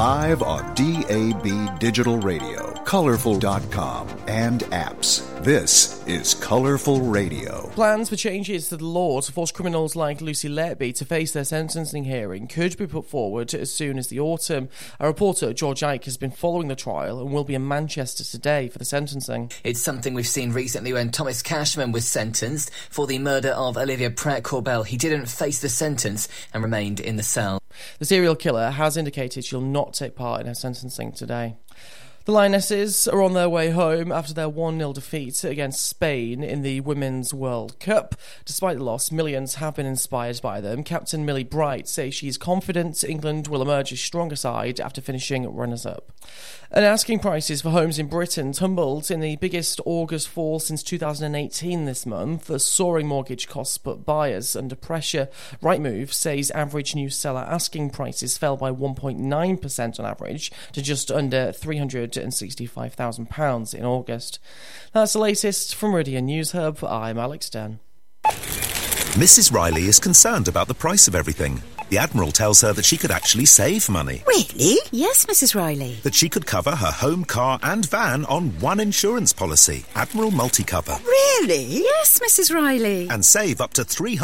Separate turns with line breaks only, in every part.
Live on DAB Digital Radio, Colourful.com, and apps. This is Colourful Radio.
Plans for changes to the law to force criminals like Lucy Letby to face their sentencing hearing could be put forward as soon as the autumn. Our reporter, George Ike, has been following the trial and will be in Manchester today for the sentencing.
It's something we've seen recently when Thomas Cashman was sentenced for the murder of Olivia Pratt-Corbell. He didn't face the sentence and remained in the cell.
The serial killer has indicated she'll not take part in her sentencing today. The Lionesses are on their way home after their 1-0 defeat against Spain in the Women's World Cup. Despite the loss, millions have been inspired by them. Captain Millie Bright says she's confident England will emerge a stronger side after finishing runners-up. And asking prices for homes in Britain tumbled in the biggest August fall since 2018 this month. The soaring mortgage costs put buyers under pressure. Rightmove says average new seller asking prices fell by 1.9% on average to just under £365,000 in August. That's the latest from Meridian News Hub. I'm Alex Dunn.
Mrs. Riley is concerned about the price of everything. The Admiral tells her that she could actually save money.
Really? Yes, Mrs. Riley.
That she could cover her home, car and van on one insurance policy, Admiral Multicover.
Really? Yes, Mrs. Riley.
And save up to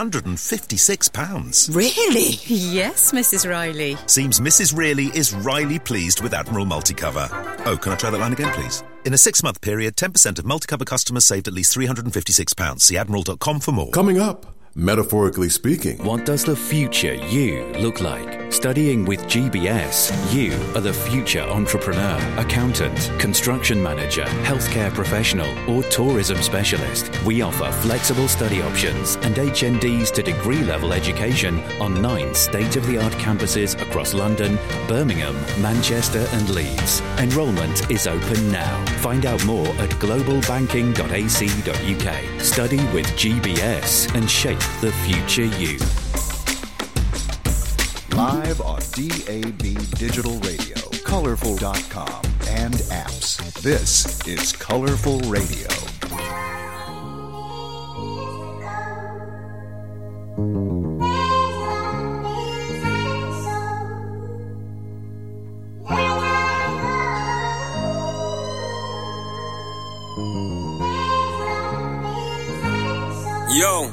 £356.
Really? Yes, Mrs. Riley.
Seems Mrs. Really is Riley pleased with Admiral Multicover. Oh, can I try that line again, please? In a 6-month period, 10% of Multicover customers saved at least £356. See admiral.com for more.
Coming up, metaphorically speaking.
What does the future you look like? Studying with GBS, you are the future entrepreneur, accountant, construction manager, healthcare professional, or tourism specialist. We offer flexible study options and HNDs to degree-level education on 9 state-of-the-art campuses across London, Birmingham, Manchester and Leeds. Enrolment is open now. Find out more at globalbanking.ac.uk. Study with GBS and shape the future you.
Live on DAB Digital Radio, Colourful.com, and apps. This is Colourful Radio.
Yo,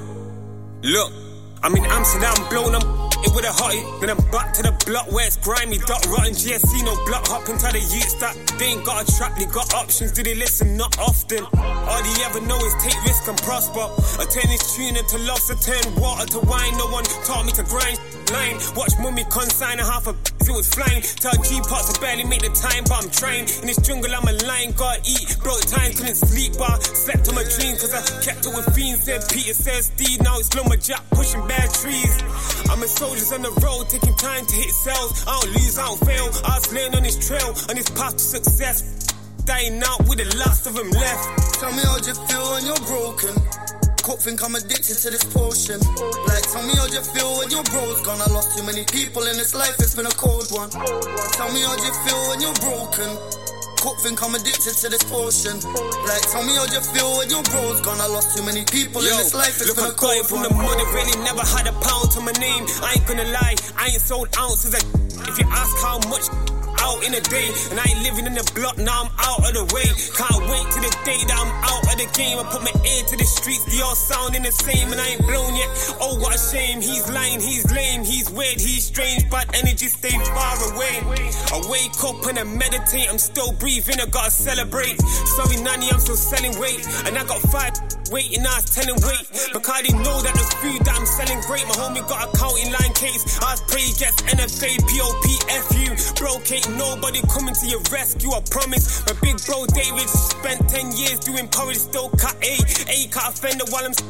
look, I'm in Amsterdam, blown up with a hottie. Then I'm back to the block where it's grimy, dot rotten GSC, no block hopping to the youths that they ain't got a trap, they got options, do they listen? Not often. All they ever know is take risk and prosper. I turn this tune into lobster, turn water to wine. No one taught me to grind line. Watch mummy consign a half a it was flying. Tell G-Pots to barely make the time, but I'm trying. In this jungle I'm a lion, gotta eat. Broke time, couldn't sleep, but I slept on my dream, cause I kept it with fiends. Said Peter says Steve, now it's Lumberjack pushing bad trees. I'm a soldiers on the road, taking time to hit cells. I don't lose, I don't fail. I was laying on this trail, on this path to success. Dying out with the last of them left.
Tell me how you feel when you're broken. Cook think I'm addicted to this potion. Like, tell me how you feel when your bro's gone. I lost too many people in this life, it's been a cold one. Tell me how you feel when you're broken. Cook think I'm addicted to this potion. Like, tell me how you feel when your bro's gone. I lost too many people in this life, it's been a cold one.
From the mud, I really never had a pound to my name. I ain't gonna lie, I ain't sold ounces of if you ask how much out in a day, and I ain't living in the block, now I'm out of the way. Can't wait till the day that I'm out of the game. I put my ear to the streets, they all sounding the same, and I ain't blown yet. Oh, what a shame, he's lying, he's lame, he's weird, he's strange, bad energy stay far away. I wake up and I meditate, I'm still breathing, I gotta celebrate. Sorry nanny, I'm still selling weight, and I got 5 waiting, I was telling wait, because they know that the food that I'm selling great. My homie got a counting line case, I was pray gets NFA, POPFU. Bro, can't nobody coming to your rescue, I promise. My big bro David spent 10 years doing porridge, still cut A cut offender while I'm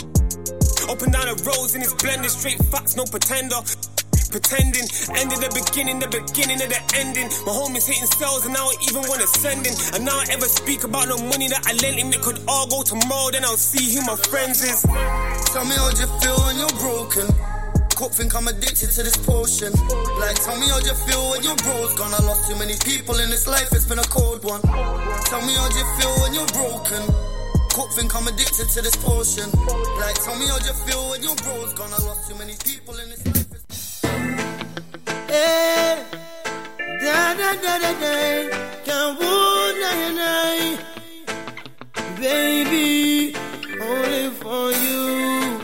up and down the roads in this blender, straight facts, no pretender. Pretending, ended the beginning of the ending. My homies hitting cells and now I even wanna send in. And now I ever speak about no money that I lent him, it could all go tomorrow, then I'll see who my friends is.
Tell me how you feel when you're broken. Cook think I'm addicted to this potion. Like, tell me how you feel when your bro's gone. I lost too many people in this life, it's been a cold one. Tell me how you feel when you're broken. Cook think I'm addicted to this potion. Like, tell me how you feel when your bro's gone. I lost too many people in this life.
Hey, da, da,
Can't hold I, baby, only for you,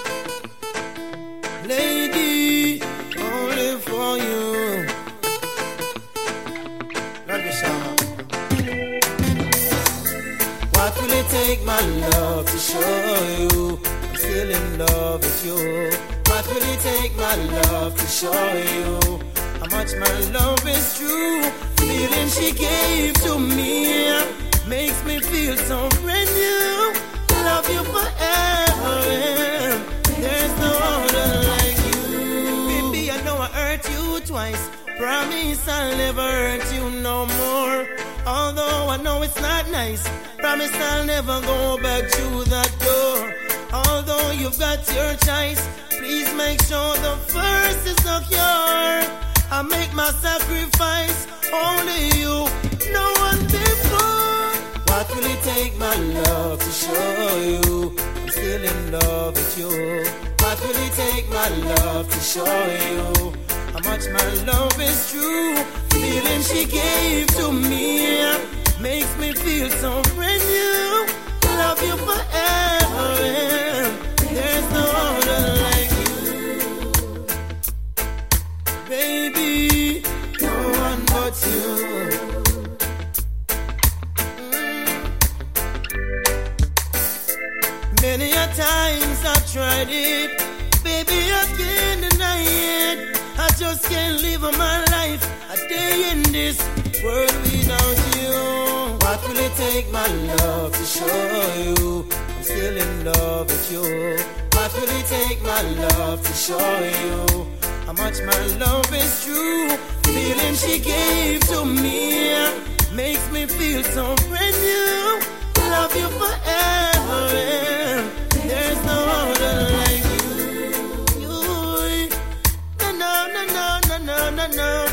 lady, only for you. Love you, Sean. What will it take, my love, to show you I'm still in love with you? What will it take, my love, to show you how much my love is true? Feeling she gave to me makes me feel so brand new. Love you forever, there's no other like you. Baby, I know I hurt you twice. Promise I'll never hurt you no more. Although I know it's not nice, promise I'll never go back to that door. Although you've got your choice, please make sure the first is secure. I make my sacrifice, only you, no one before. What will it take, my love, to show you I'm still in love with you? What will it take, my love, to show you how much my love is true? Feeling she gave to me makes me feel so brand new. Love you forever, there's no other like you. Baby, no one but you. Many a times I've tried it, baby, I can't deny it. I just can't live my life a day in this world without you. What will it take, my love, to show you I'm still in love with you? What will it take, my love, to show you how much my love is true? Feeling she gave to me makes me feel so brand new. Love you forever, there's no other like you. No.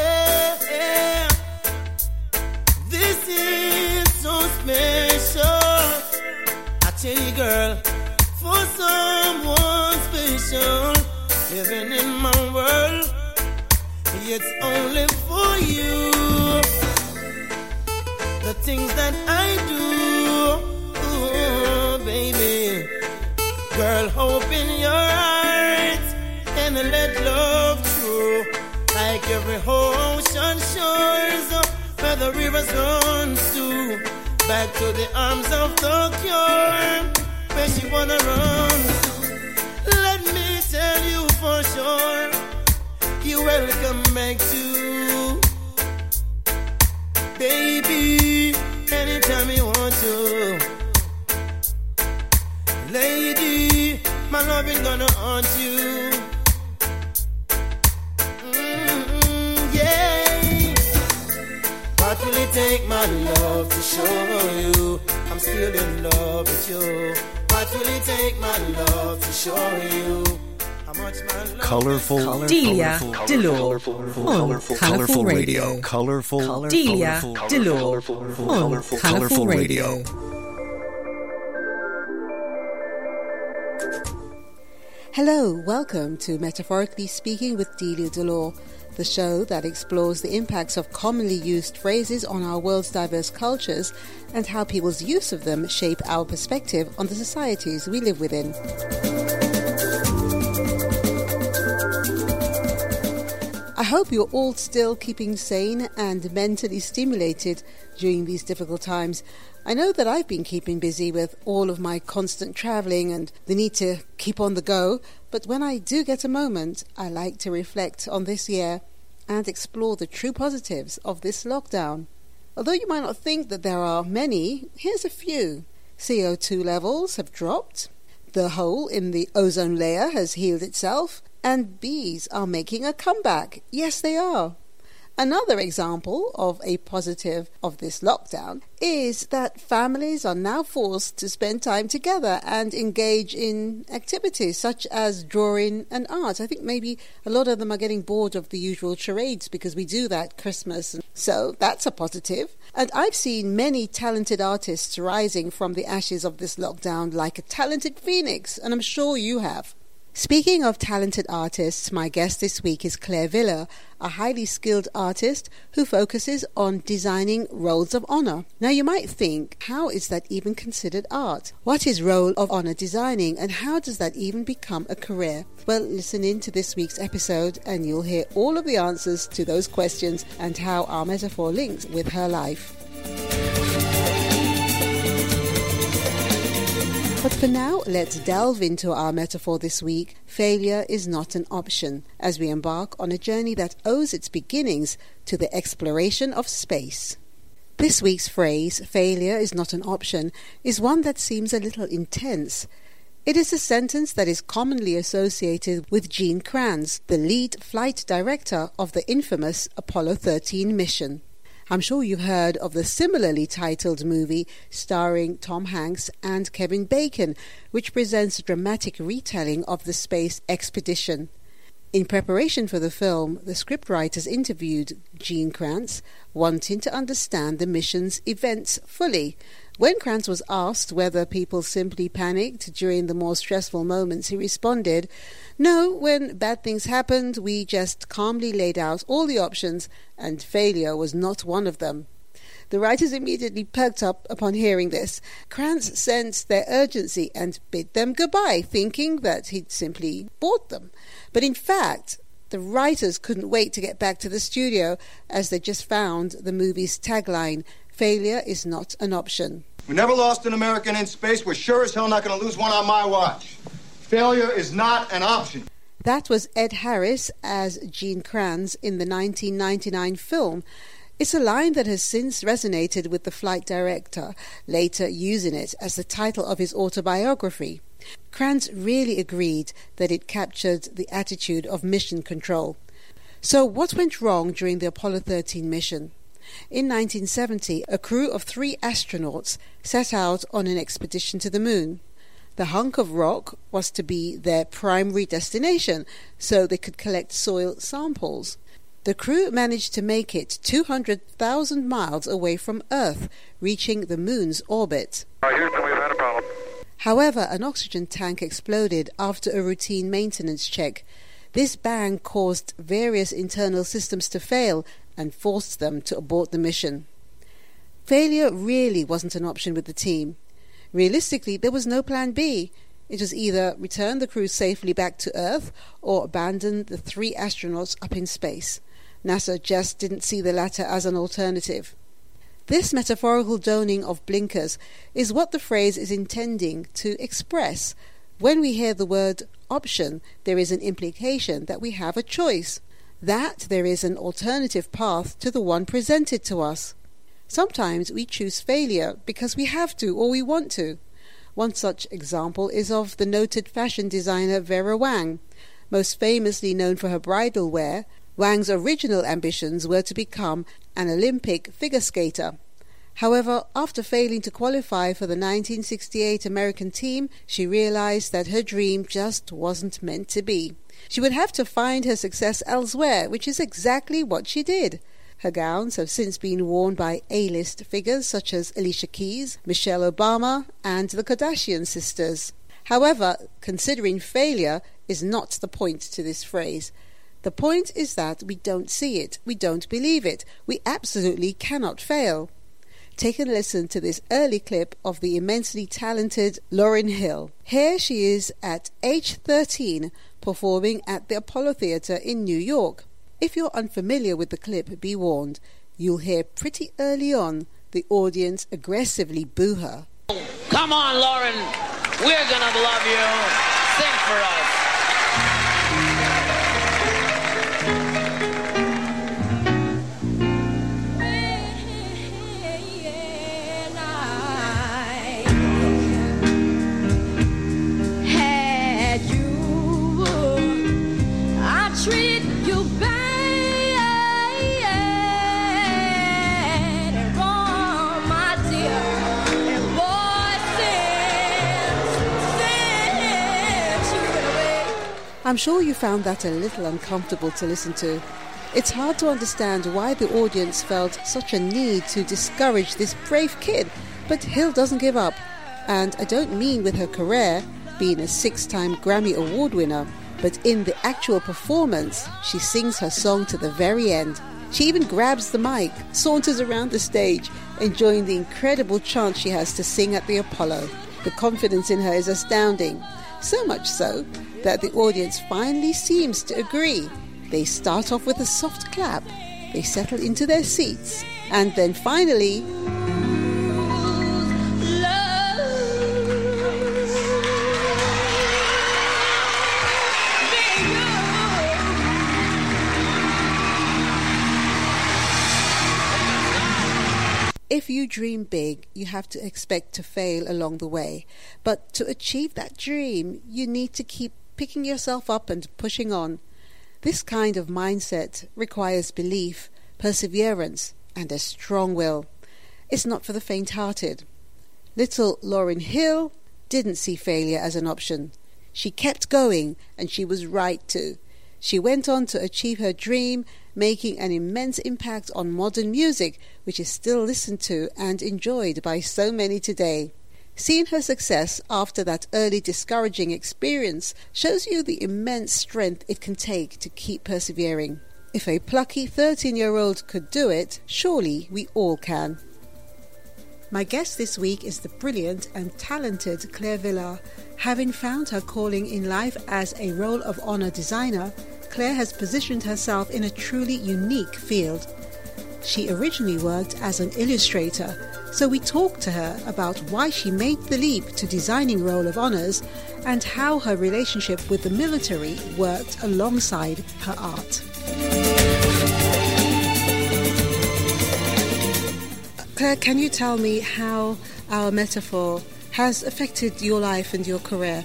This is so special. I tell you, girl, for someone special living in my world, it's only for you. The things that I do, baby, girl, open your heart and let love through. Like every ocean shores where the rivers run to, back to the arms of the cure where she wanna run to. Let me tell you for sure, you're welcome back to, baby, anytime you want to. Lady, my love is gonna haunt you. What will it take, my love, to show you I'm still in love with you? What will it take, my love, to show you how much my love
Colorful
Delia Delore on
Colorful Radio. Colorful
Delia Delore on Colorful Radio.
Hello, welcome to Metaphorically Speaking with Delia Delore, the show that explores the impacts of commonly used phrases on our world's diverse cultures and how people's use of them shape our perspective on the societies we live within. I hope you're all still keeping sane and mentally stimulated during these difficult times. I know that I've been keeping busy with all of my constant travelling and the need to keep on the go, but when I do get a moment, I like to reflect on this year and explore the true positives of this lockdown. Although you might not think that there are many, here's a few. CO2 levels have dropped, the hole in the ozone layer has healed itself, and bees are making a comeback. Yes, they are. Another example of a positive of this lockdown is that families are now forced to spend time together and engage in activities such as drawing and art. I think maybe a lot of them are getting bored of the usual charades because we do that Christmas. So that's a positive. And I've seen many talented artists rising from the ashes of this lockdown like a talented phoenix, and I'm sure you have. Speaking of talented artists, my guest this week is Claire Villa, a highly skilled artist who focuses on designing roles of honor. Now you might think, how is that even considered art? What is role of honor designing, and how does that even become a career? Well, listen in to this week's episode and you'll hear all of the answers to those questions and how our metaphor links with her life. But for now, let's delve into our metaphor this week. Failure is not an option, as we embark on a journey that owes its beginnings to the exploration of space. This week's phrase, failure is not an option, is one that seems a little intense. It is a sentence that is commonly associated with Gene Kranz, the lead flight director of the infamous Apollo 13 mission. I'm sure you've heard of the similarly titled movie starring Tom Hanks and Kevin Bacon, which presents a dramatic retelling of the space expedition. In preparation for the film, the scriptwriters interviewed Gene Kranz, wanting to understand the mission's events fully. When Kranz was asked whether people simply panicked during the more stressful moments, he responded, "No, when bad things happened, we just calmly laid out all the options, and failure was not one of them." The writers immediately perked up upon hearing this. Kranz sensed their urgency and bid them goodbye, thinking that he'd simply bored them. But in fact, the writers couldn't wait to get back to the studio, as they just found the movie's tagline, "Failure is not an option."
We never lost an American in space. We're sure as hell not going to lose one on my watch. Failure is not an option.
That was Ed Harris as Gene Kranz in the 1999 film. It's a line that has since resonated with the flight director, later using it as the title of his autobiography. Kranz really agreed that it captured the attitude of mission control. So what went wrong during the Apollo 13 mission? In 1970, a crew of 3 astronauts set out on an expedition to the moon. The hunk of rock was to be their primary destination, so they could collect soil samples. The crew managed to make it 200,000 miles away from Earth, reaching the moon's orbit.
Houston, we've had a problem.
However, an oxygen tank exploded after a routine maintenance check. This bang caused various internal systems to fail and forced them to abort the mission. Failure really wasn't an option with the team. Realistically, there was no plan B. It was either return the crew safely back to Earth or abandon the 3 astronauts up in space. NASA just didn't see the latter as an alternative. This metaphorical donning of blinkers is what the phrase is intending to express. When we hear the word option, there is an implication that we have a choice, that there is an alternative path to the one presented to us. Sometimes we choose failure because we have to or we want to. One such example is of the noted fashion designer Vera Wang. Most famously known for her bridal wear, Wang's original ambitions were to become an Olympic figure skater. However, after failing to qualify for the 1968 American team, she realized that her dream just wasn't meant to be. She would have to find her success elsewhere, which is exactly what she did. Her gowns have since been worn by A-list figures such as Alicia Keys, Michelle Obama, and the Kardashian sisters. However, considering failure is not the point to this phrase. The point is that we don't see it, we don't believe it, we absolutely cannot fail. Take a listen to this early clip of the immensely talented Lauryn Hill. Here she is at age 13 performing at the Apollo Theatre in New York. If you're unfamiliar with the clip, be warned. You'll hear pretty early on the audience aggressively boo her.
Come on, Lauryn. We're gonna love you. Sing for us.
Treat you bad and wrong, my dear. And boy, since you went away.
I'm sure you found that a little uncomfortable to listen to. It's hard to understand why the audience felt such a need to discourage this brave kid, but Hill doesn't give up. And I don't mean with her career, been a 6-time Grammy Award winner, but in the actual performance, she sings her song to the very end. She even grabs the mic, saunters around the stage, enjoying the incredible chance she has to sing at the Apollo. The confidence in her is astounding, so much so that the audience finally seems to agree. They start off with a soft clap, they settle into their seats, and then finally... If you dream big, you have to expect to fail along the way. But to achieve that dream, you need to keep picking yourself up and pushing on. This kind of mindset requires belief, perseverance, and a strong will. It's not for the faint-hearted. Little Lauryn Hill didn't see failure as an option. She kept going, and she was right to. She went on to achieve her dream, making an immense impact on modern music, which is still listened to and enjoyed by so many today. Seeing her success after that early discouraging experience shows you the immense strength it can take to keep persevering. If a plucky 13-year-old could do it, surely we all can. My guest this week is the brilliant and talented Claire Villar. Having found her calling in life as a Roll of Honor designer, Claire has positioned herself in a truly unique field. She originally worked as an illustrator, so we talked to her about why she made the leap to designing Roll of Honors and how her relationship with the military worked alongside her art. Claire, can you tell me how our metaphor has affected your life and your career?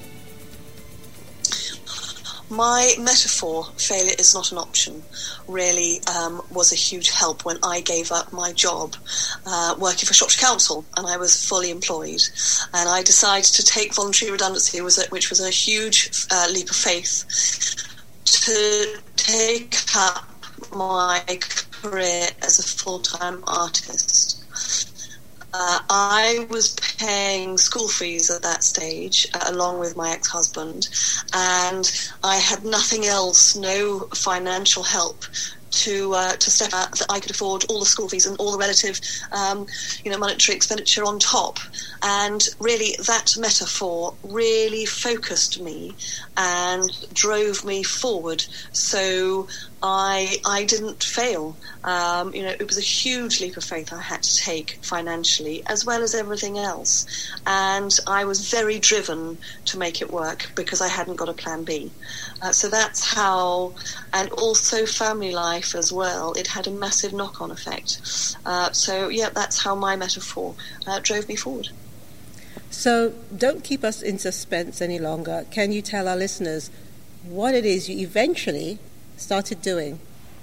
My metaphor, failure is not an option, really was a huge help when I gave up my job working for Shropshire Council, and I was fully employed. And I decided to take voluntary redundancy, which was a huge leap of faith, to take up my career as a full-time artist. I was paying school fees at that stage, along with my ex-husband, and I had nothing else, no financial help to step out that I could afford all the school fees and all the relative, monetary expenditure on top. And really, that metaphor really focused me and drove me forward. So I didn't fail. It was a huge leap of faith I had to take financially, as well as everything else. And I was very driven to make it work because I hadn't got a plan B. So that's how, and also family life as well. It had a massive knock-on effect. That's how my metaphor drove me forward.
So don't keep us in suspense any longer. Can you tell our listeners what it is you eventually started doing?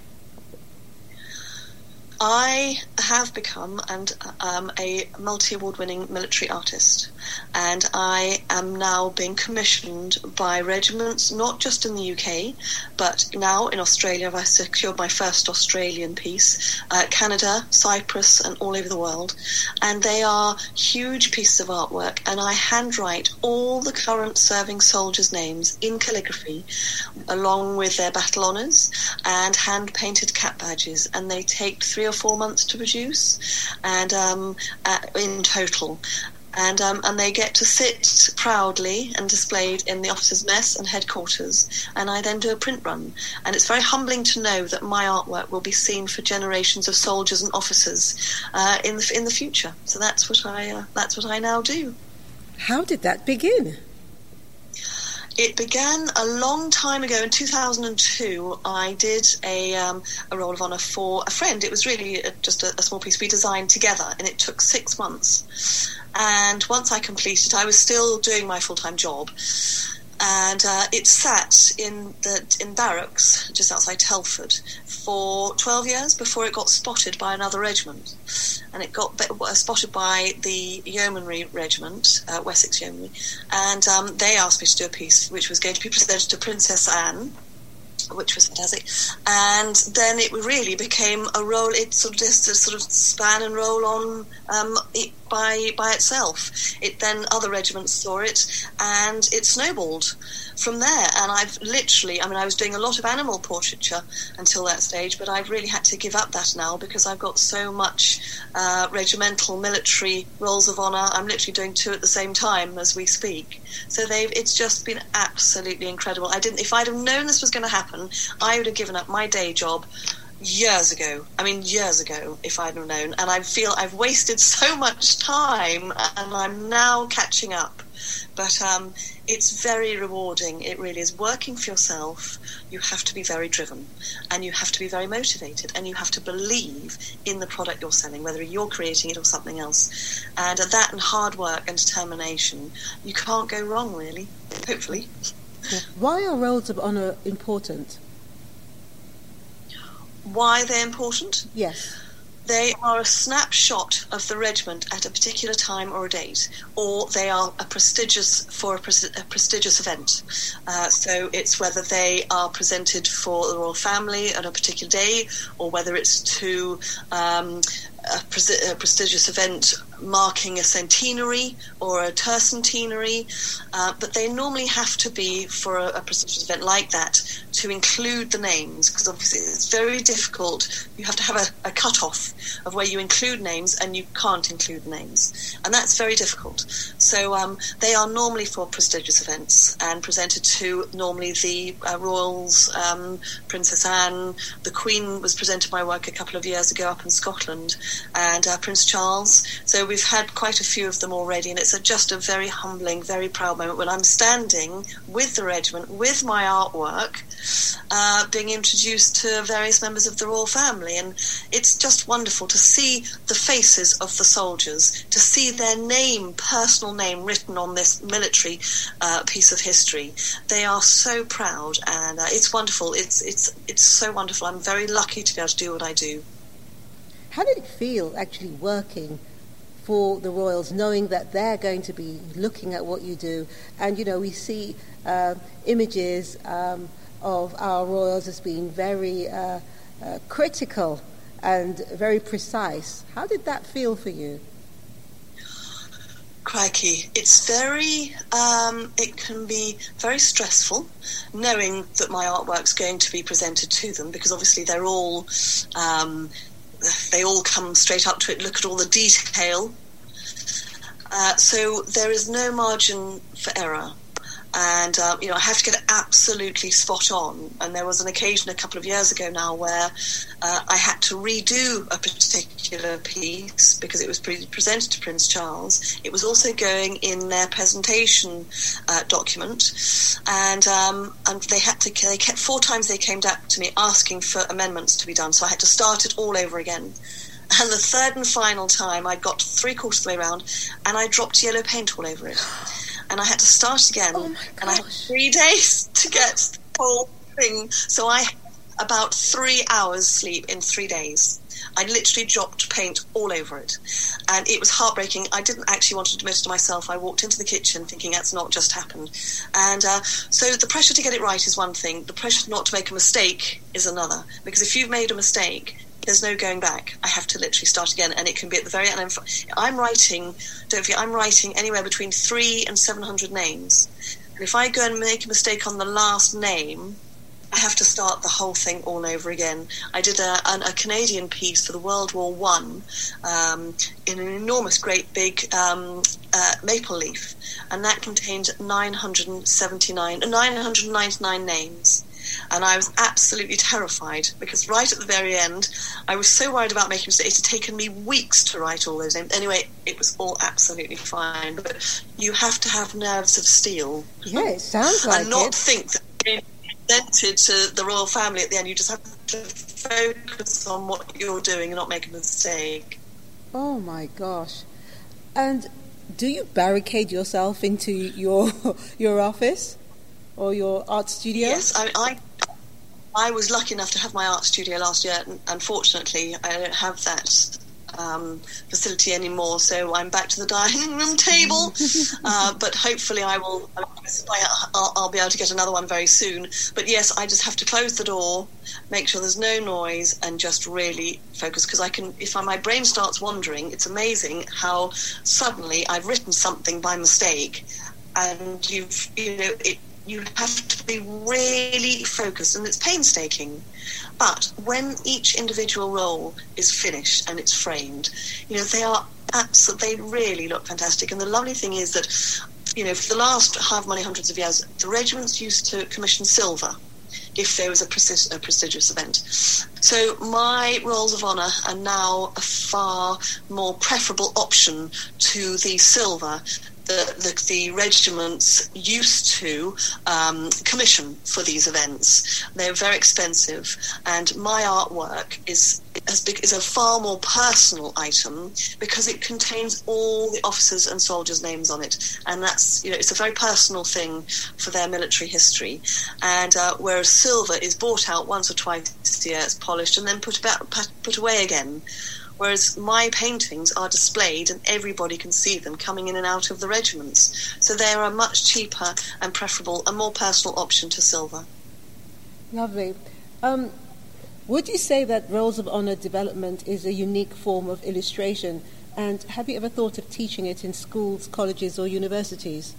I have become a multi-award-winning military artist, and I am now being commissioned by regiments, not just in the UK, but now in Australia. I've secured my first Australian piece, Canada, Cyprus, and all over the world, and they are huge pieces of artwork, and I handwrite all the current serving soldiers' names in calligraphy, along with their battle honours, and hand-painted cap badges, and they take 3 or 4 months to produce, and in total, and they get to sit proudly and displayed in the officers' mess and headquarters, and I then do a print run, and it's very humbling to know that my artwork will be seen for generations of soldiers and officers in the future. So that's what I now do.
How did that begin?
It began a long time ago. In 2002, I did a Roll of Honor for a friend. It was really just a small piece we designed together, and it took 6 months. And once I completed, I was still doing my full-time job, and it sat in barracks just outside Telford for 12 years before it got spotted by another regiment. And it got spotted by the Yeomanry Regiment, Wessex Yeomanry, and they asked me to do a piece which was going to be presented to Princess Anne which was fantastic. And then it really became a role. It sort of just sort of span and roll on by itself. It then other regiments saw it, and it snowballed from there. And I've literally, I was doing a lot of animal portraiture until that stage, but I've really had to give up that now because I've got so much regimental military roles of honour. I'm literally doing 2 at the same time as we speak. So it's just been absolutely incredible. If I'd have known this was going to happen, I would have given up my day job years ago. Years ago, if I'd have known. And I feel I've wasted so much time, and I'm now catching up. But it's very rewarding. It really is. Working for yourself, you have to be very driven, and you have to be very motivated, and you have to believe in the product you're selling, whether you're creating it or something else. And that and hard work and determination, you can't go wrong, really, hopefully.
Why are roles of honour important?
Why they're important?
Yes.
They are a snapshot of the regiment at a particular time or a date, or they are a prestigious event. So it's whether they are presented for the royal family at a particular day, or whether it's to a prestigious event marking a centenary or a tercentenary, but they normally have to be for a prestigious event like that to include the names, because obviously it's very difficult. You have to have a cut-off of where you include names and you can't include names, and that's very difficult. So they are normally for prestigious events and presented to normally the royals, Princess Anne. The Queen was presented my work a couple of years ago up in Scotland, and Prince Charles. So we've had quite a few of them already, and it's just a very humbling, very proud moment when I'm standing with the regiment, with my artwork, being introduced to various members of the royal family. And it's just wonderful to see the faces of the soldiers, to see their name, personal name, written on this military piece of history. They are so proud, and it's wonderful. It's so wonderful. I'm very lucky to be able to do what I do.
How did it feel actually working for the royals, knowing that they're going to be looking at what you do? And, we see images of our royals as being very critical and very precise. How did that feel for you?
Crikey, it's very, it can be very stressful knowing that my artwork's going to be presented to them, because obviously they're all... they all come straight up to it, look at all the detail. So there is no margin for error. And, I have to get it absolutely spot on. And there was an occasion a couple of years ago now where I had to redo a particular piece because it was presented to Prince Charles. It was also going in their presentation document. And they kept 4 times they came back to me asking for amendments to be done. So I had to start it all over again. And the third and final time, I got 3/4 of the way around, and I dropped yellow paint all over it. And I had to start again, and I had 3 days to get the whole thing. So I had about 3 hours sleep in 3 days. I literally dropped paint all over it, and it was heartbreaking. I didn't actually want to admit it to myself. I walked into the kitchen thinking that's not just happened. And so the pressure to get it right is one thing. The pressure not to make a mistake is another, because if you've made a mistake, there's no going back. I have to literally start again, and it can be at the very end. I'm writing, don't forget, I'm writing anywhere between 300 and 700 names. And if I go and make a mistake on the last name, I have to start the whole thing all over again. I did a Canadian piece for the World War I in an enormous, great big maple leaf, and that contained 999 names. And I was absolutely terrified because right at the very end, I was so worried about making mistakes. It had taken me weeks to write all those names. Anyway, it was all absolutely fine. But you have to have nerves of steel.
Yeah, it sounds like it.
And not think that you're presented to the royal family at the end. You just have to focus on what you're doing and not make a mistake.
Oh, my gosh. And do you barricade yourself into your office? Or your art studio?
Yes, I was lucky enough to have my art studio last year, and unfortunately I don't have that facility anymore, so I'm back to the dining room table. But hopefully I'll be able to get another one very soon. But yes, I just have to close the door, make sure there's no noise, and just really focus, because if my brain starts wandering, it's amazing how suddenly I've written something by mistake, and you have to be really focused, and it's painstaking. But when each individual role is finished and it's framed, they really look fantastic. And the lovely thing is that, for the last many hundreds of years, the regiments used to commission silver if there was a prestigious event. So my roles of honour are now a far more preferable option to the silver the regiments used to commission for these events. They're very expensive, and my artwork is a far more personal item because it contains all the officers' and soldiers' names on it, and that's it's a very personal thing for their military history. And whereas silver is bought out once or twice a year, it's polished and then put away again. Whereas my paintings are displayed and everybody can see them coming in and out of the regiments. So they are a much cheaper and preferable, a more personal option to silver.
Lovely. Would you say that Rolls of Honour development is a unique form of illustration? And have you ever thought of teaching it in schools, colleges or universities?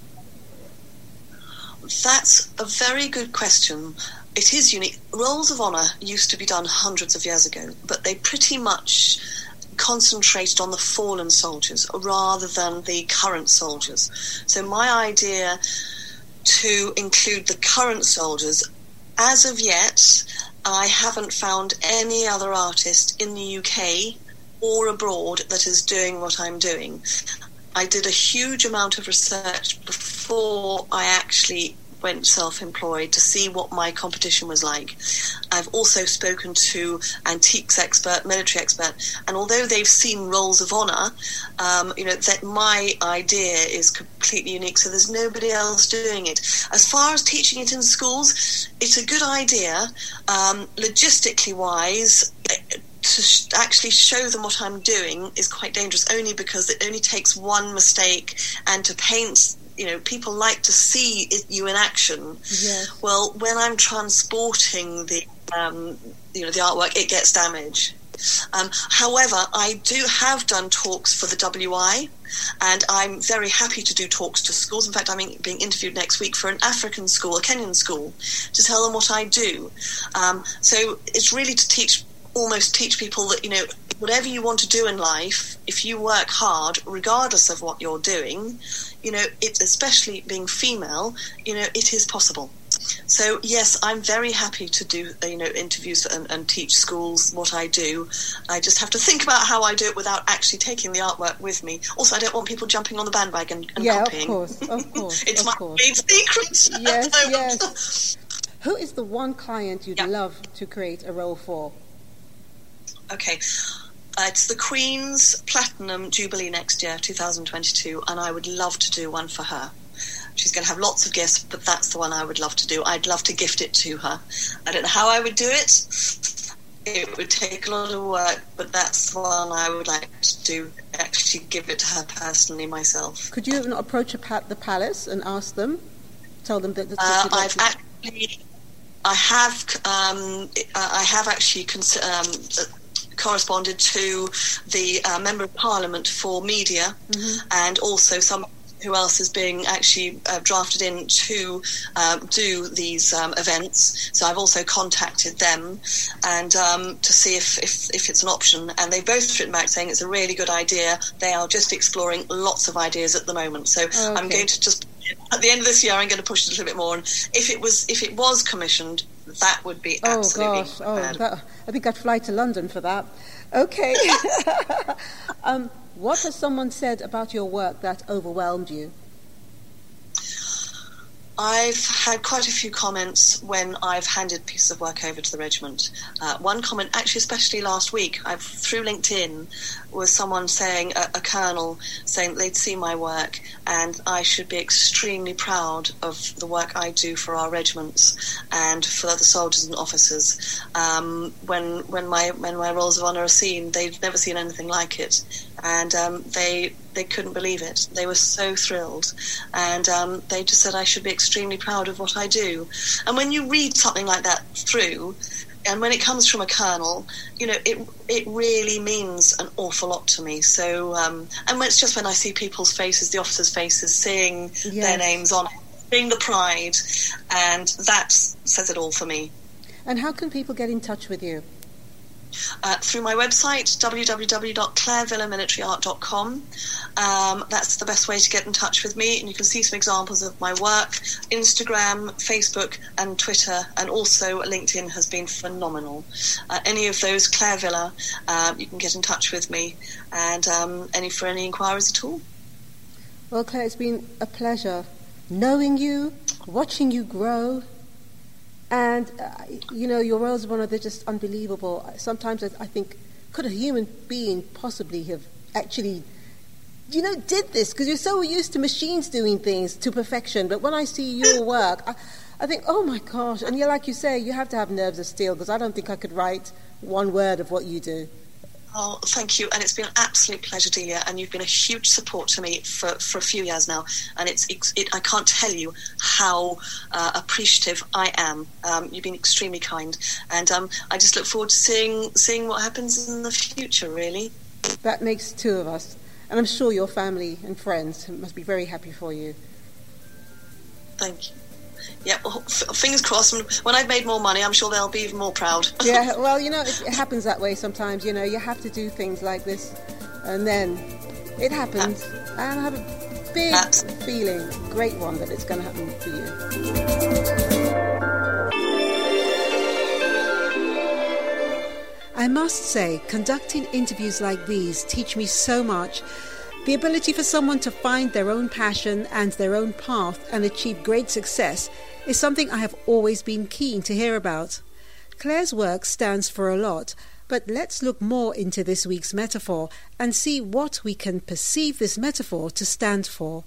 That's a very good question. It is unique. Rolls of Honour used to be done hundreds of years ago, but they pretty much concentrated on the fallen soldiers rather than the current soldiers. So my idea to include the current soldiers, as of yet, I haven't found any other artist in the UK or abroad that is doing what I'm doing. I did a huge amount of research before I actually went self-employed to see what my competition was like. I've also spoken to antiques expert, military expert, and although they've seen Rolls of Honour, that my idea is completely unique, so there's nobody else doing it. As far as teaching it in schools, it's a good idea. Logistically wise, to actually show them what I'm doing is quite dangerous, only because it only takes one mistake, and to paint, people like to see you in action. Yes. Well, when I'm transporting the artwork, it gets damaged. However, I have done talks for the WI, and I'm very happy to do talks to schools. In fact, I'm being interviewed next week for an African school, a Kenyan school, to tell them what I do. So it's really to teach people that, whatever you want to do in life, if you work hard, regardless of what you're doing, it's, especially being female, it is possible. So yes, I'm very happy to do interviews and teach schools what I do. I just have to think about how I do it without actually taking the artwork with me. Also, I don't want people jumping on the bandwagon and copying. Of course. It's my main secret.
Yes. Who is the one client you'd love to create a role for?
Okay. It's the Queen's Platinum Jubilee next year, 2022, and I would love to do one for her. She's going to have lots of gifts, but that's the one I would love to do. I'd love to gift it to her. I don't know how I would do it. It would take a lot of work, but that's the one I would like to do, actually give it to her personally myself.
Could you approach the palace and ask them? Tell them that...
I have actually corresponded to the Member of Parliament for Media, and also some who else is being actually drafted in to do these events. So I've also contacted them and to see if it's an option. And they've both written back saying it's a really good idea. They are just exploring lots of ideas at the moment. So I'm going to just, at the end of this year, I'm going to push it a little bit more. And if it was commissioned, that would be absolutely bad.
I think I'd fly to London for that. Okay. What has someone said about your work that overwhelmed you?
I've had quite a few comments when I've handed pieces of work over to the regiment. One comment, actually especially last week, through LinkedIn, was someone saying, a colonel, saying they'd seen my work and I should be extremely proud of the work I do for our regiments and for other soldiers and officers. When my rolls of honour are seen, they've never seen anything like it. And they couldn't believe it. They were so thrilled. And they just said I should be extremely proud of what I do. And when you read something like that through, and when it comes from a colonel, you know, it really means an awful lot to me. So, and it's just when I see people's faces, the officers' faces, seeing their names on it, seeing the pride, and that says it all for me.
And how can people get in touch with you?
Through my website, www.clairvillamilitaryart.com. That's the best way to get in touch with me, and you can see some examples of my work. Instagram, Facebook and Twitter, and also LinkedIn has been phenomenal. Any of those, Claire Villa, you can get in touch with me, and for any inquiries at all.
Well, Claire, it's been a pleasure knowing you, watching you grow. And, your roles of honour, they're just unbelievable. Sometimes I think, could a human being possibly have actually, did this? Because you're so used to machines doing things to perfection. But when I see your work, I think, oh my gosh. And like you say, you have to have nerves of steel, because I don't think I could write one word of what you do.
Oh, thank you. And it's been an absolute pleasure, Delia. And you've been a huge support to me for a few years now. And I can't tell you how appreciative I am. You've been extremely kind. And I just look forward to seeing what happens in the future, really.
That makes two of us. And I'm sure your family and friends must be very happy for you.
Thank you. Yeah, well, fingers crossed. When I've made more money, I'm sure they'll be even more proud.
Yeah, well, it happens that way sometimes. You have to do things like this, and then it happens. And I have a big feeling, great one, that it's going to happen for you. I must say, conducting interviews like these teach me so much. The ability for someone to find their own passion and their own path and achieve great success is something I have always been keen to hear about. Claire's work stands for a lot, but let's look more into this week's metaphor and see what we can perceive this metaphor to stand for.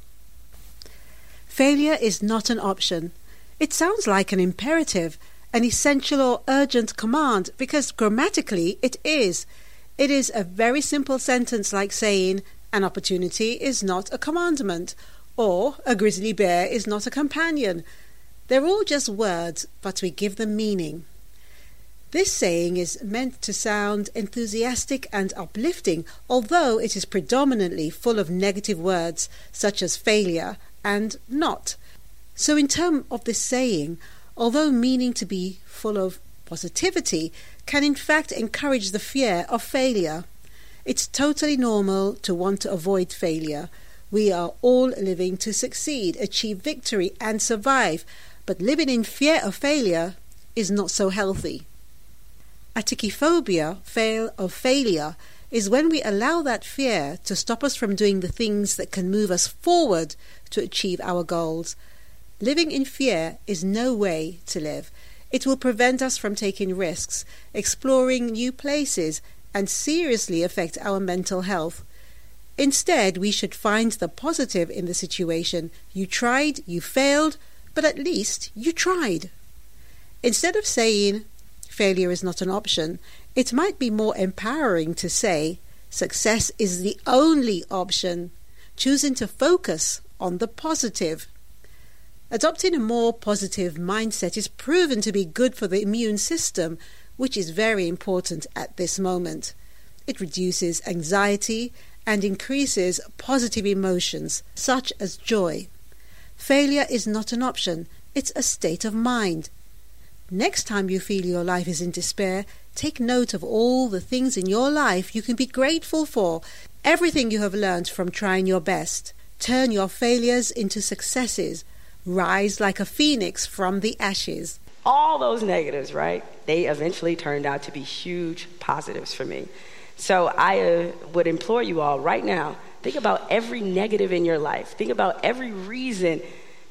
Failure is not an option. It sounds like an imperative, an essential or urgent command, because grammatically it is. It is a very simple sentence, like saying, an opportunity is not a commandment, or a grizzly bear is not a companion. They're all just words, but we give them meaning. This saying is meant to sound enthusiastic and uplifting, although it is predominantly full of negative words, such as failure and not. So in terms of this saying, although meaning to be full of positivity, can in fact encourage the fear of failure. It's totally normal to want to avoid failure. We are all living to succeed, achieve victory and survive, but living in fear of failure is not so healthy. Atychiphobia, fear of failure, is when we allow that fear to stop us from doing the things that can move us forward to achieve our goals. Living in fear is no way to live. It will prevent us from taking risks, exploring new places, and seriously affect our mental health. Instead, we should find the positive in the situation. You tried, you failed, but at least you tried. Instead of saying, failure is not an option, it might be more empowering to say, success is the only option, choosing to focus on the positive. Adopting a more positive mindset is proven to be good for the immune system, which is very important at this moment. It reduces anxiety and increases positive emotions, such as joy. Failure is not an option, it's a state of mind. Next time you feel your life is in despair, take note of all the things in your life you can be grateful for, everything you have learned from trying your best. Turn your failures into successes. Rise like a phoenix from the ashes.
All those negatives, right, they eventually turned out to be huge positives for me. So I would implore you all right now, think about every negative in your life. Think about every reason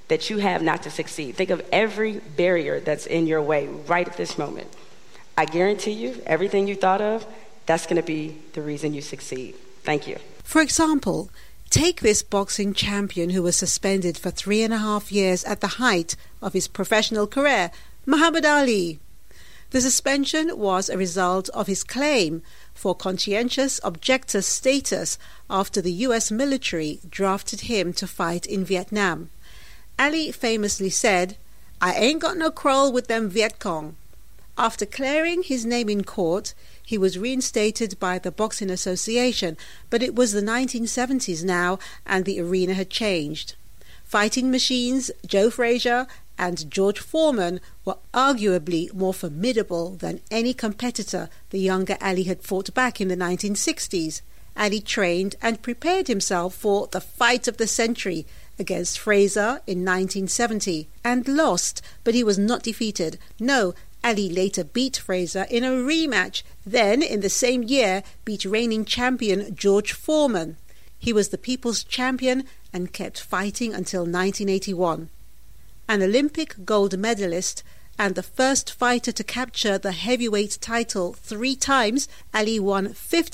that you have not to succeed. Think of every barrier that's in your way right at this moment. I guarantee you, everything you thought of, that's going to be the reason you succeed. Thank you.
For example, take this boxing champion who was suspended for 3.5 years at the height of his professional career, Muhammad Ali. The suspension was a result of his claim for conscientious objector status after the US military drafted him to fight in Vietnam. Ali famously said, "I ain't got no quarrel with them Viet Cong." After clearing his name in court, he was reinstated by the Boxing Association, but it was the 1970s now and the arena had changed. Fighting machines, Joe Frazier and George Foreman were arguably more formidable than any competitor the younger Ali had fought back in the 1960s. Ali trained and prepared himself for the fight of the century against Frazier in 1970 and lost, but he was not defeated. No, Ali later beat Frazier in a rematch, then in the same year beat reigning champion George Foreman. He was the people's champion and kept fighting until 1981. An Olympic gold medalist and the first fighter to capture the heavyweight title 3 times, Ali won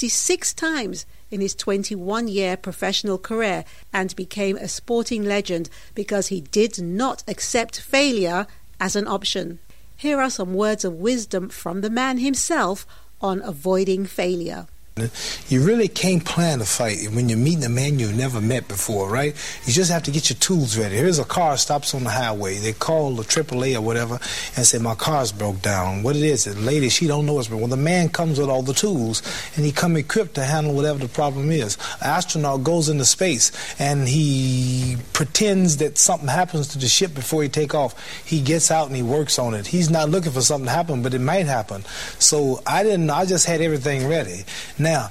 56 times in his 21-year professional career and became a sporting legend because he did not accept failure as an option. Here are some words of wisdom from the man himself on avoiding failure.
You really can't plan a fight when you're meeting a man you've never met before, right? You just have to get your tools ready. Here's a car stops on the highway. They call the AAA or whatever and say, my car's broke down. What it is, the lady, she don't know it's broke. Well, the man comes with all the tools, and he come equipped to handle whatever the problem is. An astronaut goes into space, and he pretends that something happens to the ship before he take off. He gets out and he works on it. He's not looking for something to happen, but it might happen. So I just had everything ready. Now,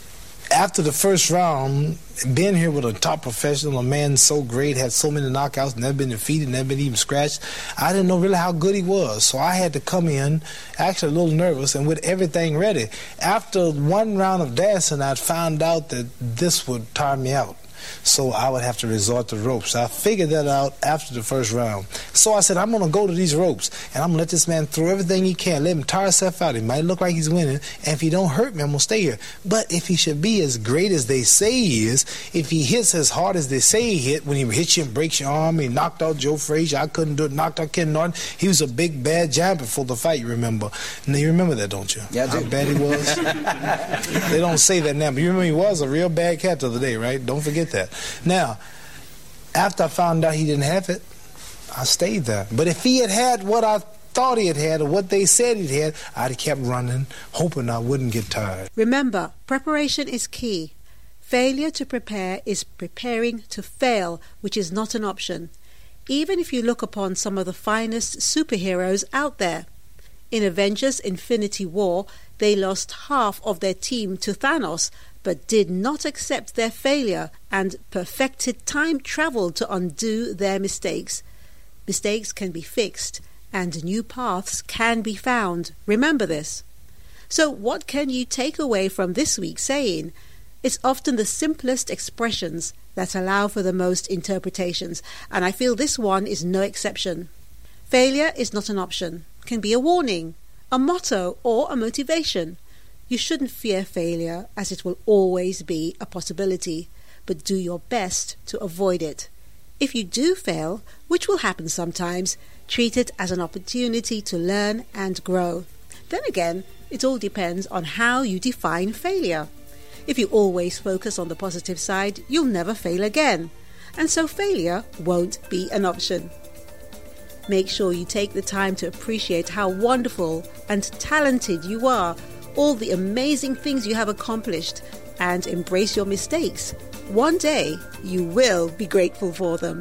after the first round, being here with a top professional, a man so great, had so many knockouts, never been defeated, never been even scratched, I didn't know really how good he was. So I had to come in, actually a little nervous, and with everything ready. After one round of dancing, I found out that this would tire me out. So I would have to resort to ropes. I figured that out after the first round. So I said, I'm going to go to these ropes, and I'm going to let this man throw everything he can. Let him tire himself out. He might look like he's winning, and if he don't hurt me, I'm going to stay here. But if he should be as great as they say he is, if he hits as hard as they say he hit, when he hits you and breaks your arm, he knocked out Joe Frazier, I couldn't do it, knocked out Ken Norton. He was a big, bad giant before the fight, you remember. Now, you remember that, don't you? Yeah, I do. How bad he was? They don't say that now, but you remember he was a real bad cat the other day, right? Don't forget that. Now, after I found out he didn't have it, I stayed there. But if he had had what I thought he had or what they said he had, I'd have kept running, hoping I wouldn't get tired.
Remember, preparation is key. Failure to prepare is preparing to fail, which is not an option. Even if you look upon some of the finest superheroes out there. In Avengers Infinity War, they lost half of their team to Thanos, but did not accept their failure and perfected time travel to undo their mistakes. Mistakes can be fixed and new paths can be found. Remember this. So what can you take away from this week's saying? It's often the simplest expressions that allow for the most interpretations, and I feel this one is no exception. Failure is not an option. It can be a warning, a motto, or a motivation. You shouldn't fear failure, as it will always be a possibility, but do your best to avoid it. If you do fail, which will happen sometimes, treat it as an opportunity to learn and grow. Then again, it all depends on how you define failure. If you always focus on the positive side, you'll never fail again, and so failure won't be an option. Make sure you take the time to appreciate how wonderful and talented you are, all the amazing things you have accomplished, and embrace your mistakes. One day, you will be grateful for them.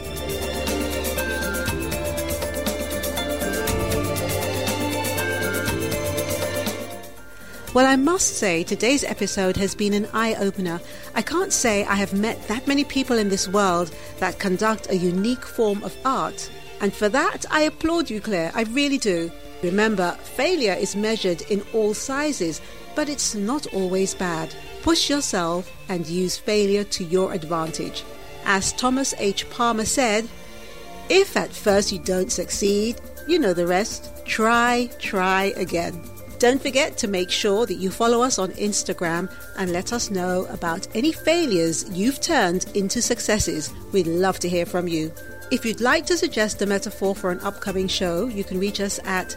Well, I must say today's episode has been an eye-opener. I can't say I have met that many people in this world that conduct a unique form of art. And for that, I applaud you, Claire. I really do. Remember, failure is measured in all sizes, but it's not always bad. Push yourself and use failure to your advantage. As Thomas H. Palmer said, If at first you don't succeed, you know the rest. Try again. Don't forget to make sure that you follow us on Instagram and let us know about any failures you've turned into successes. We'd love to hear from you. If you'd like to suggest a metaphor for an upcoming show, you can reach us at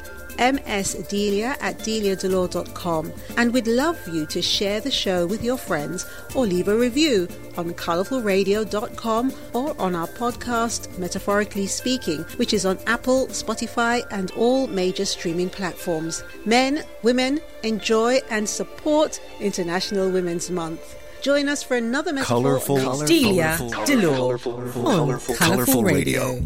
msdelia@deliadelore.com, and we'd love you to share the show with your friends or leave a review on colourfulradio.com or on our podcast Metaphorically Speaking, which is on Apple, Spotify and all major streaming platforms. Men, women, enjoy and support International Women's Month. Join us for another metaphor.
Delia Delore on Colourful Radio.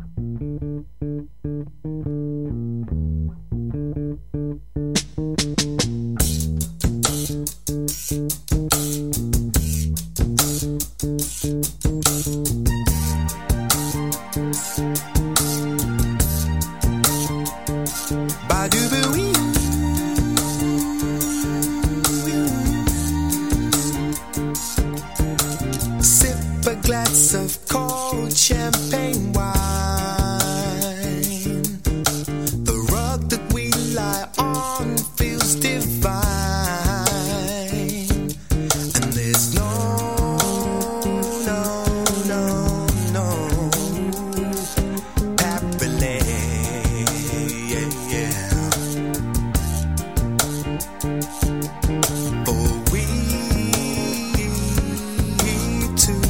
Sip a glass of cold champagne wine. The rug that we lie on feels divine, and there's no happily, for we two.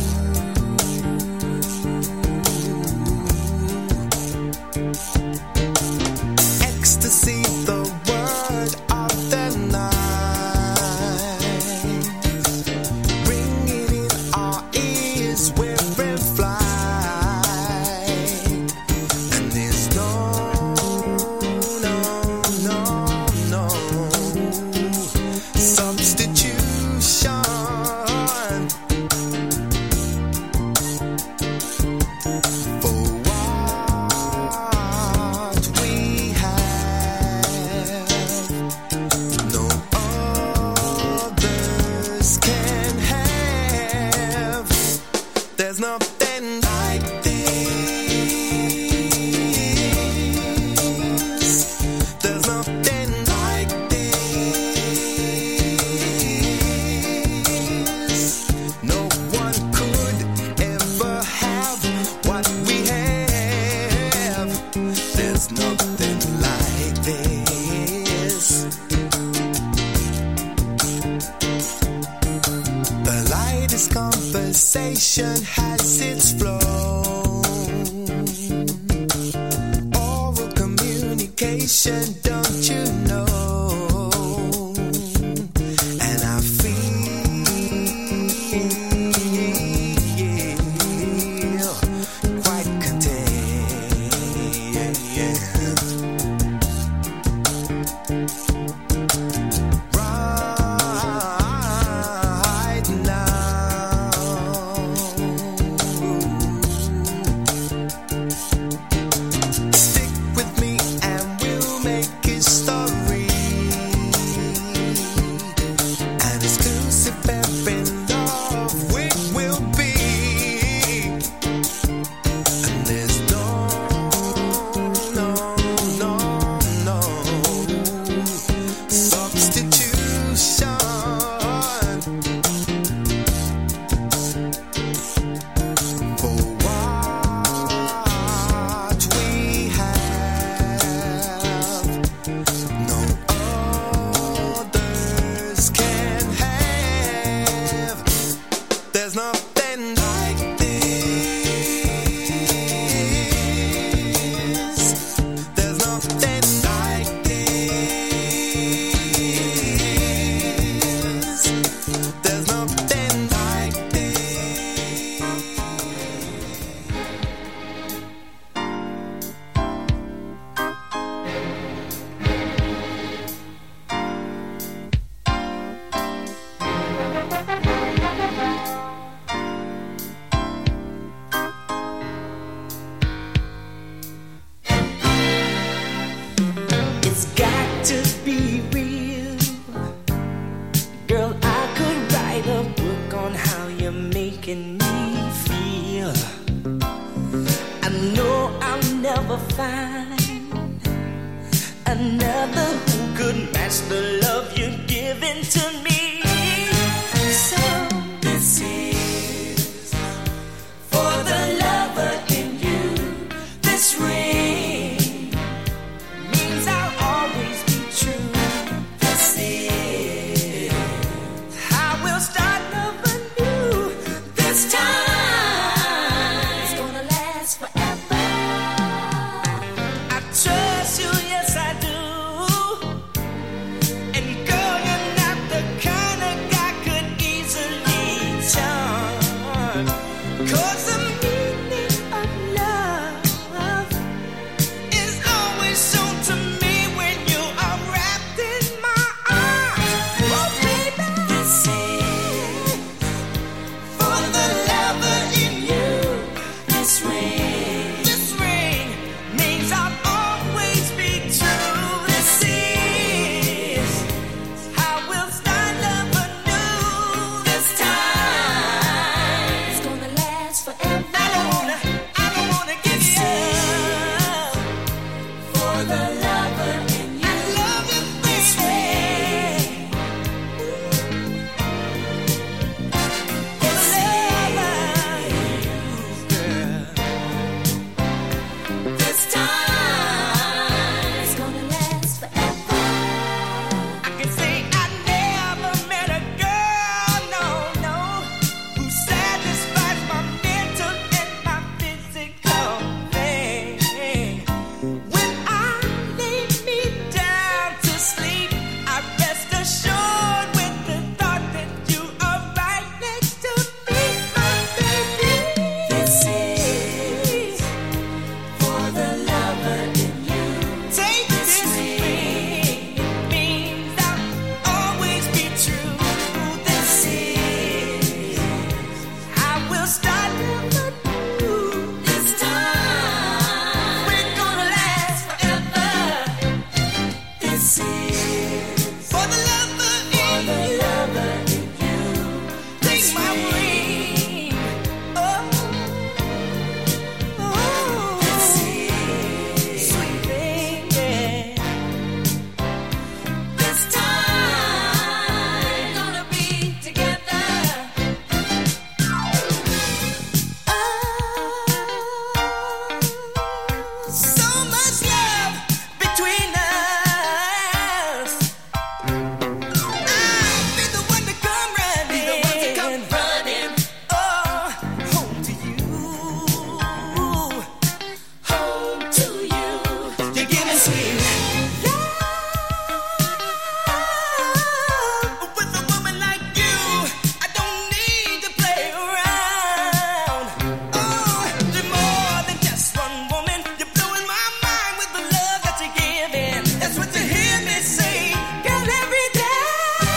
Ecstasy, the word of the night, ringing in our ears, we're in flight, and there's no substitution for what we have. No others can have. There's nothing like this. There's nothing like this. No one could ever have what we have. There's nothing like this. The lightest conversation has its flow. Oral communication, don't you know? And I feel quite content right now. Stick with me and we'll make history. An exclusive pair in love we will be. And there's no substitution for what we have. No others can have. There's nothing like this. There's nothing like this. There's nothing like
It's got to be real. Girl, I could write a book on how you're making me feel. I know find another who could match the love you're giving to me. So this is for the lover in you. This ring means I'll always be true. This is how we'll start loving you. This time it's gonna last forever. I trust you, yes I do. And girl, you're not the kind of guy could easily charm. 'Cause the meaning of love is always shown to me when you are wrapped in my arms. Oh baby, this is for the lover in you. This ring means I'll always be true. This is how we'll start loving new. This time it's gonna last forever. I don't wanna give you up for the lover in you. I love you, this ring for the lover in you, girl. This time it's gonna last forever. I can say I never met a girl, no, who satisfies my mental and my physical thing. When I lay me down to sleep, I rest assured with the thought that you are right next to me, my baby. This is for the lover in you. Take this ring, it means I'll always be true. This is how we'll start loving you. This time we're gonna last forever. This is for the lover in you. Take my ring. This is sweet baby. This time gonna be together. So much love between us. I'll be the one to come running. Oh, home to you. Home to you. You give me sweet love. With a woman like you, I don't need to play around. Oh, you're more than just one woman. You're blowing my mind with the love that you're giving. That's what you hear me say, girl, every day.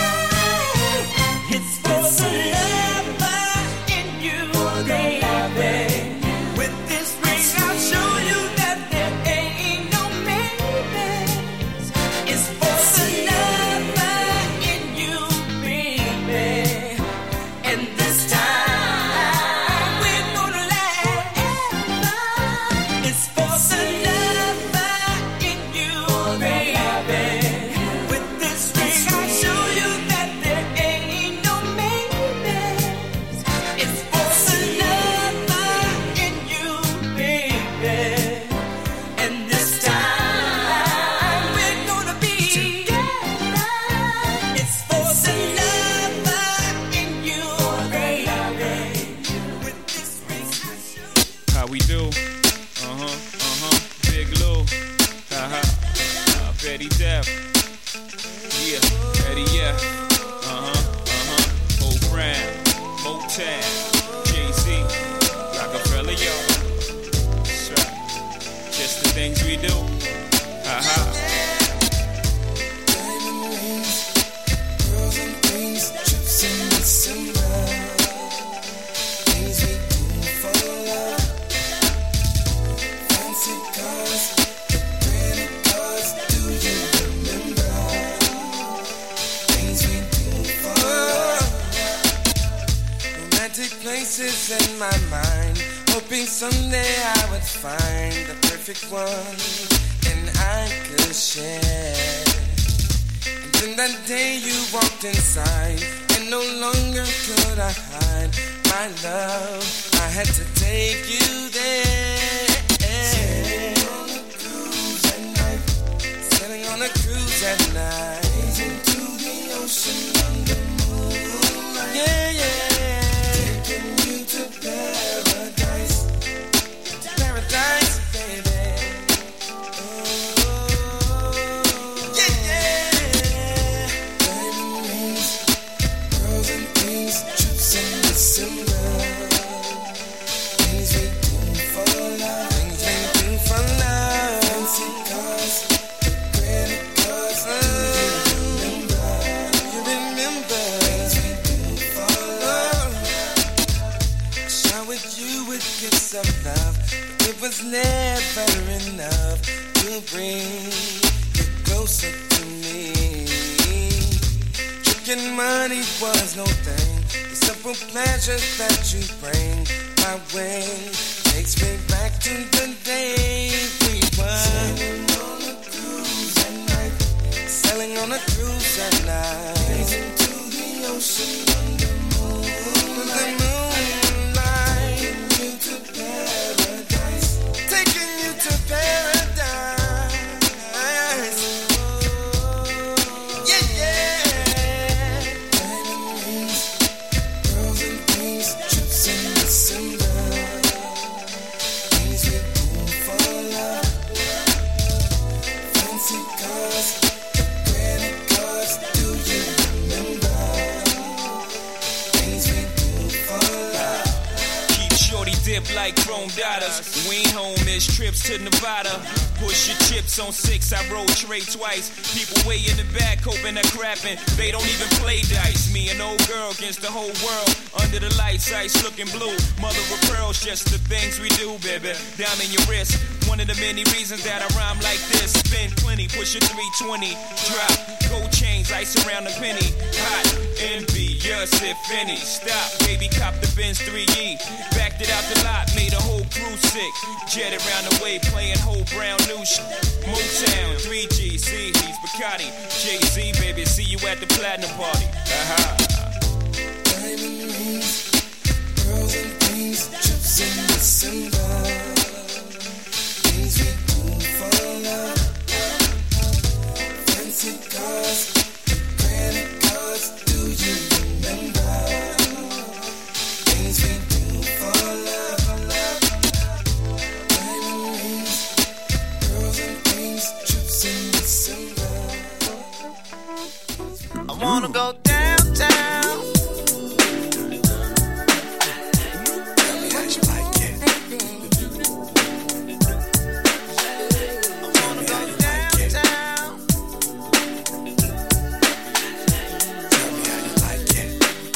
It's for the lover in you, baby. With this ring, I'll show you that there ain't no maybes. It's for the lover in you, baby. And this time we're gonna last. It's for the lover in you, baby. With this ring, I'll show you that there ain't no maybes. It's for the lover in you, baby. And this time we're gonna be together. It's for the lover in you, baby. With this ring, I'll show you.
How we do? Big Lou. Betty Depp. Yeah, Betty, yeah. Old Brown, Motown, Jay-Z, Rockefeller, yo. That's right. Just the things we do.
Diamond rings, girls and things, trips in December. Things we do for love. Fancy cars, credit cards, do you remember? Things we do for love. Romantic places in my mind. Hope
Hoping someday I would find the perfect one and I could share. And then that day you walked inside and no longer could I hide my love. I had to take you there. Sailing on a cruise at night. Sailing on a cruise at night. Into the ocean under moonlight. Yeah, yeah. Taking you to paradise. Paradise, baby. Oh, yeah, yeah. Diamond rings, pearls and things, trips in December. Things we do for love. Things we do for love. Fancy cars, credit cards. You remember. Things we do for love. I showered you with gifts of love, but it was never enough to bring you closer to me. Tricking money was no thing. The simple pleasures that you bring my way takes me back to the day we were sailing on a cruise at night. Sailing on a cruise at night. Gazing to the ocean under moonlight. Taking you to paradise. Taking you to paradise. Yeah, yeah. Diamond rings, pearls and things, trips in December. Things we do for love. Fancy cars, credit cards. Do you remember? Things we do for love.
Keep shorty dip like chrome dollars. We ain't home, miss trips to Nevada. Push your chips on 6, I roll tray twice. People way in the back hoping they're crapping. They don't even play dice. Me and old girl against the whole world. Under the lights, ice looking blue. Mother of pearls, just the things we do, baby. Down in your wrist. One of the many reasons that I rhyme like this. Spend plenty, push your 320. Drop, gold chains, ice around the penny. Hot, envious if any. Stop, baby, cop the Benz 3E. Backed it out the lot, made a whole crew sick. Jet around the way, playing whole brown new shit. Motown, 3G, he's Bacardi. Jay-Z, baby, see you at the platinum party.
Diamond rings, pearls and things, trips in December. Things we do for love. Fancy cars, credit cards. Do you remember? Things we do for love. Diamond rings, pearls and things, trips in December.
I wanna go downtown.
Tell me how you like it.
I wanna go downtown.
Tell me how you like it.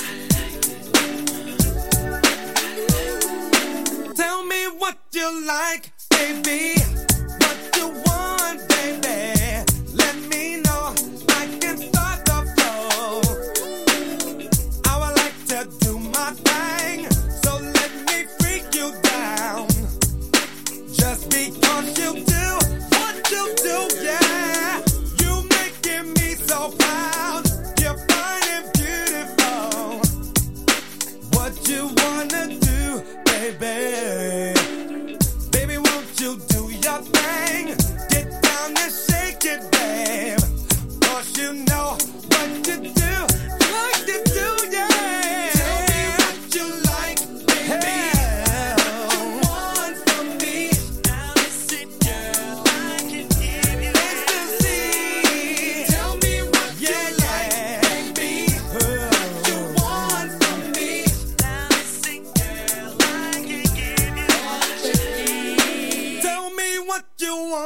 Tell me what you like, baby. What you want, baby. Let me know. I can start the flow. I would like to do my thing, so let me freak you down. Just because you do what you do, yeah. You making me so proud. You're fine and beautiful. What you wanna do, baby? Baby, won't you do your thing? Get down and shake it, babe. 'Cause you know what to do, like to do, yeah. Tell me what you like, baby. What you want from me. Now listen, girl, I can give you ecstasy. Tell me what you like, baby. What you want from me. Now listen, girl, I can give you what you need. Tell me what you want.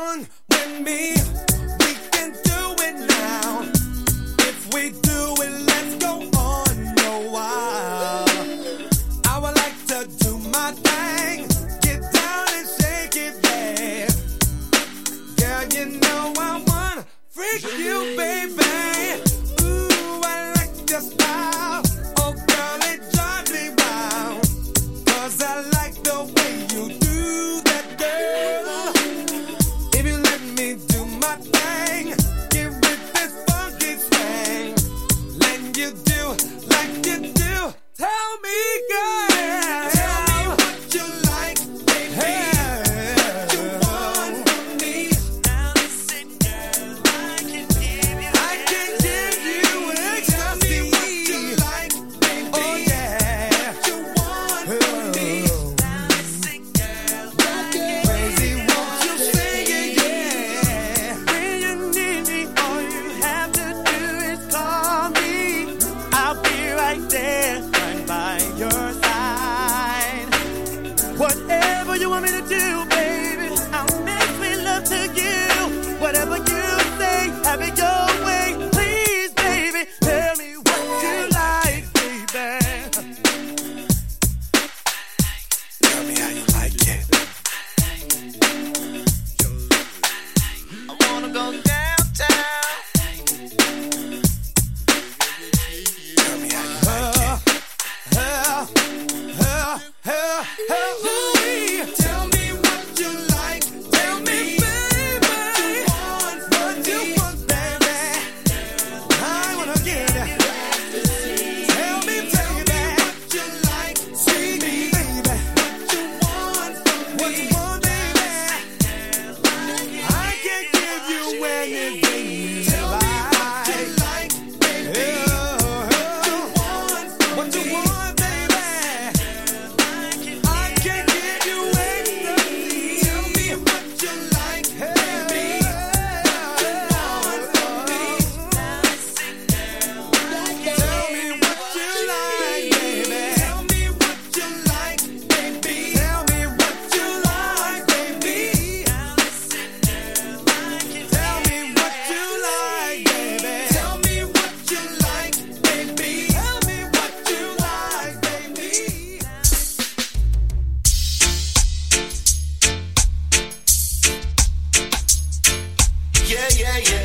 me to do, baby. I'll make sweet love to you. Whatever you say, have it your way. Please, baby, tell me what you like, baby.
Tell me how you like it. I wanna go downtown. Tell me how you like it. Tell me what you like. Tell me, baby, what you want, baby. I wanna get it. Tell me, baby, what you like. See me, baby, what you want, baby. I can give you anything you like. What you like, baby. What you want, baby. I can give you anything. Tell me what you like, baby. Tell me what you like, baby. Tell me what you like, baby. Tell me what you like, baby. Tell me what you like, baby. Tell me what you like, baby. Tell me what you like, baby. Yeah, yeah, yeah.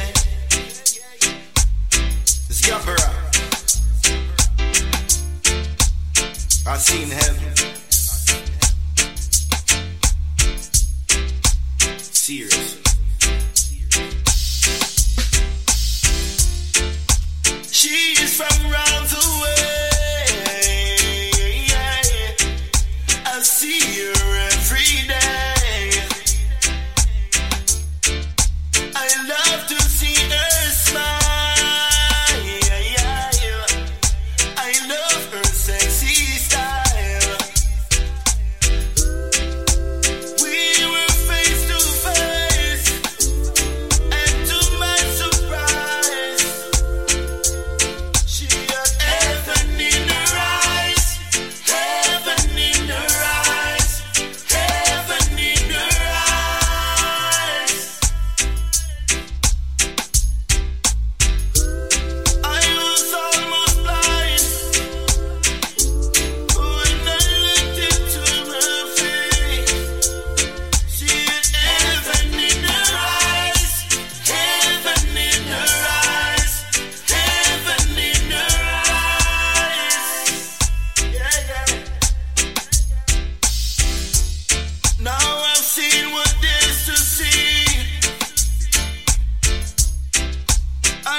It's Gabara. I seen heaven.